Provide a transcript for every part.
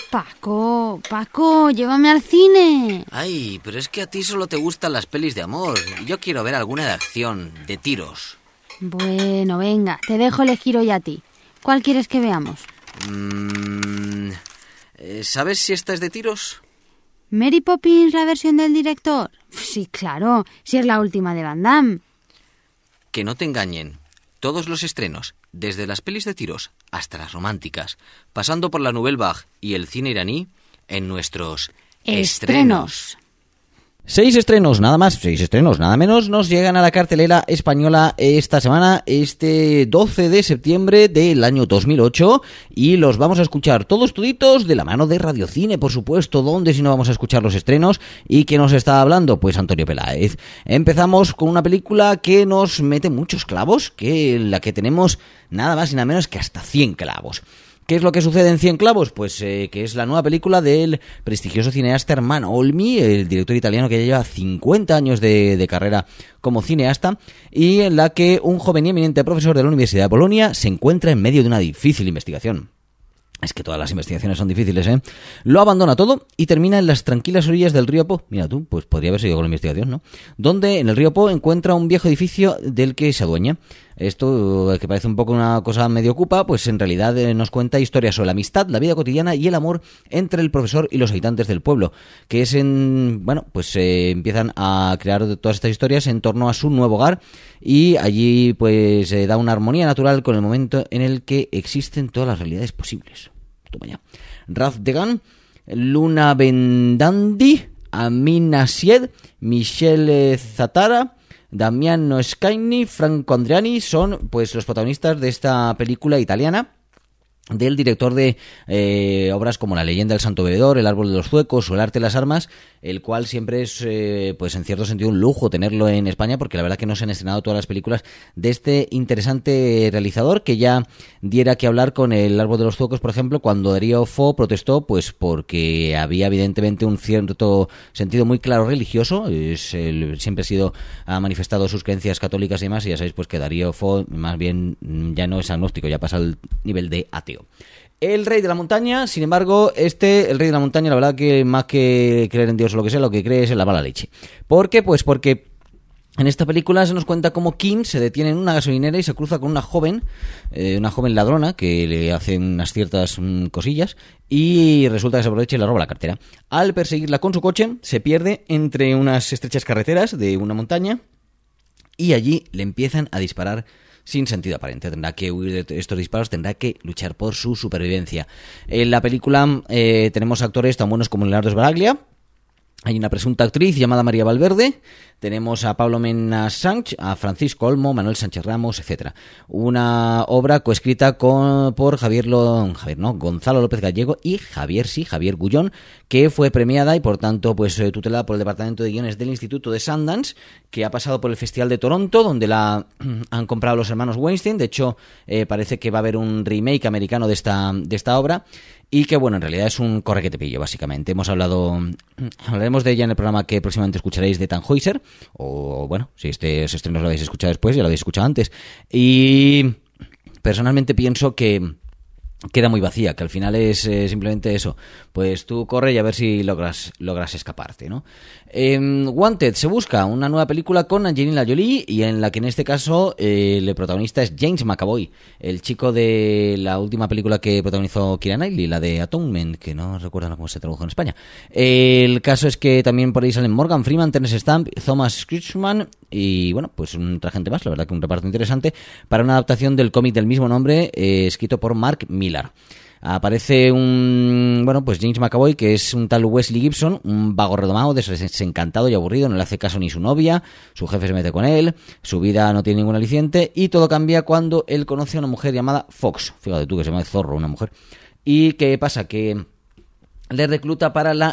Paco, llévame al cine. Ay, pero es que a ti solo te gustan las pelis de amor. Yo quiero ver alguna de acción, de tiros. Bueno, venga, te dejo elegir hoy a ti. ¿Cuál quieres que veamos? ¿Sabes si esta es de tiros? ¿Mary Poppins, la versión del director? Sí, claro, si es la última de Van Damme. Que no te engañen. Todos los estrenos, desde las pelis de tiros hasta las románticas, pasando por la Nouvelle Vague y el cine iraní, en nuestros estrenos. 6 estrenos, nada más, 6 estrenos, nada menos, nos llegan a la cartelera española esta semana, este 12 de septiembre del año 2008, y los vamos a escuchar todos tuditos de la mano de Radiocine, por supuesto. ¿Dónde si no vamos a escuchar los estrenos? ¿Y quién nos está hablando? Pues Antonio Peláez. Empezamos con una película que nos mete muchos clavos, que la que tenemos nada más y nada menos que hasta 100 clavos. ¿Qué es lo que sucede en 100 clavos? Pues que es la nueva película del prestigioso cineasta Ermanno Olmi, el director italiano que ya lleva 50 años de carrera como cineasta, y en la que un joven y eminente profesor de la Universidad de Bolonia se encuentra en medio de una difícil investigación. Es que todas las investigaciones son difíciles, ¿eh? Lo abandona todo y termina en las tranquilas orillas del río Po. Mira tú, pues podría haber seguido con la investigación, ¿no? Donde en el río Po encuentra un viejo edificio del que se adueña. Esto, que parece un poco una cosa medio ocupa, pues en realidad nos cuenta historias sobre la amistad, la vida cotidiana y el amor entre el profesor y los habitantes del pueblo, que es empiezan a crear todas estas historias en torno a su nuevo hogar, y allí pues da una armonía natural con el momento en el que existen todas las realidades posibles. Toma ya. Ralph Degan, Luna Bendandi, Amina Sied, Michelle Zatara, Damiano Scaini, Franco Andreani son pues los protagonistas de esta película italiana del director de obras como La leyenda del santo bebedor, El árbol de los zuecos o El arte de las armas, el cual siempre es pues en cierto sentido un lujo tenerlo en España, porque la verdad que no se han estrenado todas las películas de este interesante realizador, que ya diera que hablar con El árbol de los zuecos, por ejemplo, cuando Darío Fo protestó, pues porque había evidentemente un cierto sentido muy claro religioso. Siempre ha manifestado sus creencias católicas y demás, y ya sabéis pues que Darío Fo más bien ya no es agnóstico, ya pasa al nivel de ateo. El Rey de la Montaña, sin embargo, el Rey de la Montaña, la verdad que más que creer en Dios o lo que sea, lo que cree es en la mala leche. ¿Por qué? Pues porque en esta película se nos cuenta cómo Kim se detiene en una gasolinera y se cruza con una joven ladrona que le hace unas ciertas cosillas, y resulta que se aprovecha y le roba la cartera. Al perseguirla con su coche, se pierde entre unas estrechas carreteras de una montaña, y allí le empiezan a disparar sin sentido aparente. Tendrá que huir de estos disparos, tendrá que luchar por su supervivencia. En la película tenemos actores tan buenos como Leonardo Sbaraglia. Hay una presunta actriz llamada María Valverde. Tenemos a Pablo Mena Sanch, a Francisco Olmo, Manuel Sánchez Ramos, etcétera. Una obra coescrita por Gonzalo López Gallego y Javier Gullón, que fue premiada y por tanto pues tutelada por el Departamento de Guiones del Instituto de Sundance, que ha pasado por el Festival de Toronto, donde la han comprado los hermanos Weinstein. De hecho, parece que va a haber un remake americano de esta obra. Y que, bueno, en realidad es un corre que te pillo, básicamente. Hablaremos de ella en el programa que próximamente escucharéis de Tannhäuser, o bueno, si este estreno lo habéis escuchado después, ya lo habéis escuchado antes. Y personalmente pienso que queda muy vacía, que al final es simplemente eso, pues tú corre y a ver si logras escaparte, ¿no? Wanted se busca una nueva película con Angelina Jolie, y en la que en este caso el protagonista es James McAvoy, el chico de la última película que protagonizó Keira Knightley, la de Atonement, que no recuerdo cómo se tradujo en España. El caso es que también por ahí salen Morgan Freeman, Terence Stamp, Thomas Kretschmann y bueno, pues otra gente más. La verdad que un reparto interesante para una adaptación del cómic del mismo nombre, escrito por Mark Millar. Aparece James McAvoy, que es un tal Wesley Gibson, un vago redomado, desencantado y aburrido, no le hace caso ni su novia, su jefe se mete con él, su vida no tiene ningún aliciente, y todo cambia cuando él conoce a una mujer llamada Fox. Fíjate tú que se llama Zorro, una mujer. ¿Y qué pasa? Que le recluta para la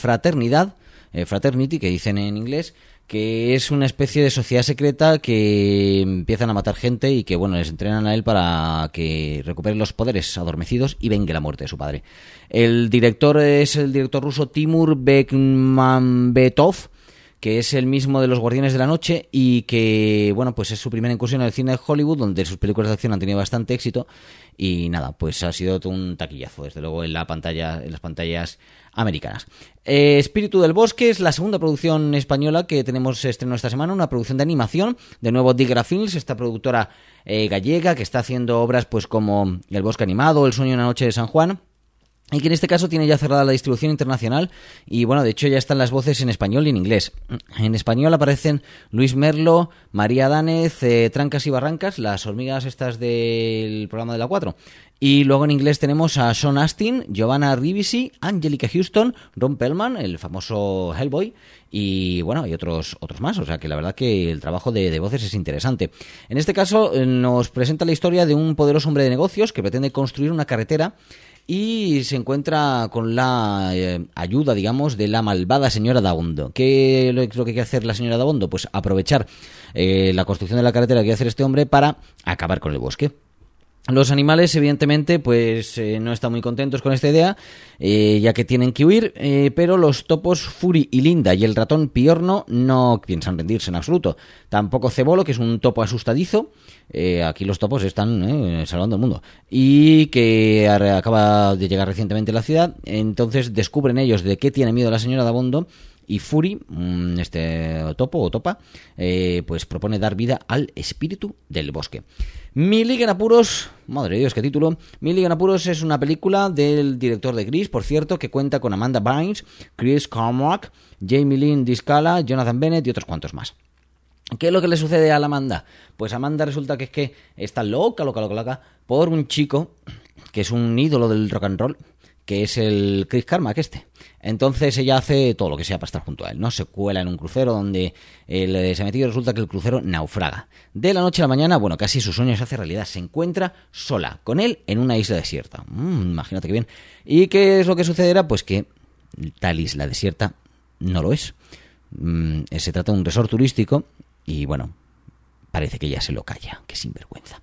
fraternity, que dicen en inglés, que es una especie de sociedad secreta que empiezan a matar gente y que, bueno, les entrenan a él para que recupere los poderes adormecidos y vengue la muerte de su padre. El director es el director ruso Timur Bekmambetov, que es el mismo de Los Guardianes de la Noche y que, bueno, pues es su primera incursión en el cine de Hollywood, donde sus películas de acción han tenido bastante éxito y nada, pues ha sido todo un taquillazo, desde luego en las pantallas americanas. Espíritu del Bosque es la segunda producción española que tenemos estreno esta semana, una producción de animación, de nuevo Digra Films, esta productora gallega que está haciendo obras pues como El Bosque Animado, El Sueño de una Noche de San Juan, y que en este caso tiene ya cerrada la distribución internacional y bueno, de hecho ya están las voces en español y en inglés. En español aparecen Luis Merlo, María Dánez, Trancas y Barrancas, las hormigas estas del programa de la 4. Y luego en inglés tenemos a Sean Astin, Giovanna Ribisi, Angelica Houston, Ron Perlman, el famoso Hellboy, y bueno, hay otros más, o sea que la verdad que el trabajo de voces es interesante. En este caso nos presenta la historia de un poderoso hombre de negocios que pretende construir una carretera y se encuentra con la ayuda, digamos, de la malvada señora Dabondo. ¿Qué es lo que quiere hacer la señora Dabondo? Pues aprovechar la construcción de la carretera que quiere hacer este hombre para acabar con el bosque. Los animales, evidentemente, pues no están muy contentos con esta idea, ya que tienen que huir, pero los topos Fury y Linda y el ratón Piorno no piensan rendirse en absoluto. Tampoco Cebolo, que es un topo asustadizo, aquí los topos están salvando el mundo, y que acaba de llegar recientemente a la ciudad. Entonces descubren ellos de qué tiene miedo la señora Dabondo, y Fury, este topo o topa, pues propone dar vida al espíritu del bosque. Mi Liga en Apuros, madre de Dios, qué título. Mi Liga en Apuros es una película del director de Grease, por cierto, que cuenta con Amanda Bynes, Chris Carmack, Jamie Lynn Discala, Jonathan Bennett y otros cuantos más. ¿Qué es lo que le sucede a la Amanda? Pues Amanda resulta que es que está loca por un chico que es un ídolo del rock and roll, que es el Chris Carmack este. Entonces ella hace todo lo que sea para estar junto a él, ¿no? Se cuela en un crucero donde él se ha metido y resulta que el crucero naufraga. De la noche a la mañana, bueno, casi su sueño se hace realidad. Se encuentra sola con él en una isla desierta. Imagínate qué bien. ¿Y qué es lo que sucederá? Pues que tal isla desierta no lo es. Se trata de un resort turístico y, bueno, parece que ella se lo calla. Qué sinvergüenza.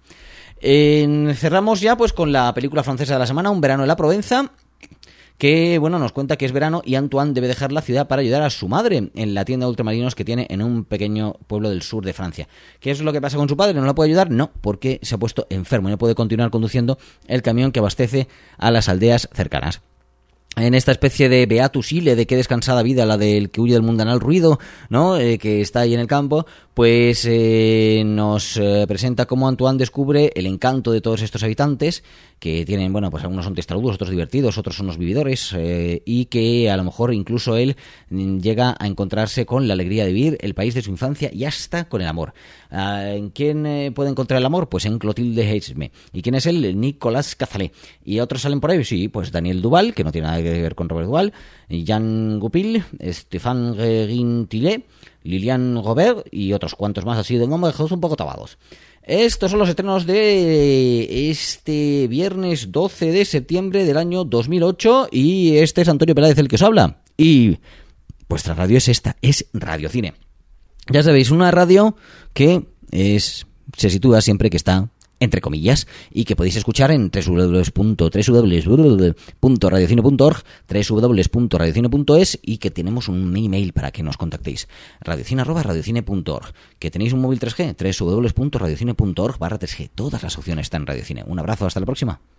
Cerramos ya pues con la película francesa de la semana, Un verano en la Provenza, que bueno, nos cuenta que es verano y Antoine debe dejar la ciudad para ayudar a su madre en la tienda de ultramarinos que tiene en un pequeño pueblo del sur de Francia. ¿Qué es lo que pasa con su padre? ¿No la puede ayudar? No, porque se ha puesto enfermo y no puede continuar conduciendo el camión que abastece a las aldeas cercanas. En esta especie de beatus ile, de qué descansada vida la del que huye del mundanal ruido, ¿no? Que está ahí en el campo, pues nos presenta cómo Antoine descubre el encanto de todos estos habitantes, que tienen, bueno, pues algunos son testarudos, otros divertidos, otros son los vividores, y que a lo mejor incluso él llega a encontrarse con la alegría de vivir, el país de su infancia y hasta con el amor. ¿En quién puede encontrar el amor? Pues en Clotilde Heisme. ¿Y quién es él? Nicolas Cazalé. ¿Y otros salen por ahí? Sí, pues Daniel Duval, que no tiene nada que ver con Robert Duval, Jean Goupil, Stéphane Guintillet, Lilian Robert y otros cuantos más así de nombres un poco tabados. Estos son los estrenos de este viernes 12 de septiembre del año 2008 y este es Antonio Peláez el que os habla. Y vuestra radio es esta, es Radio Cine. Ya sabéis, una radio que se sitúa siempre que está entre comillas, y que podéis escuchar en www.radiocine.org, www.radiocine.es y que tenemos un email para que nos contactéis, radiocine@radiocine.org, que tenéis un móvil 3G, www.radiocine.org/3G. Todas las opciones están en Radio Cine. Un abrazo, hasta la próxima.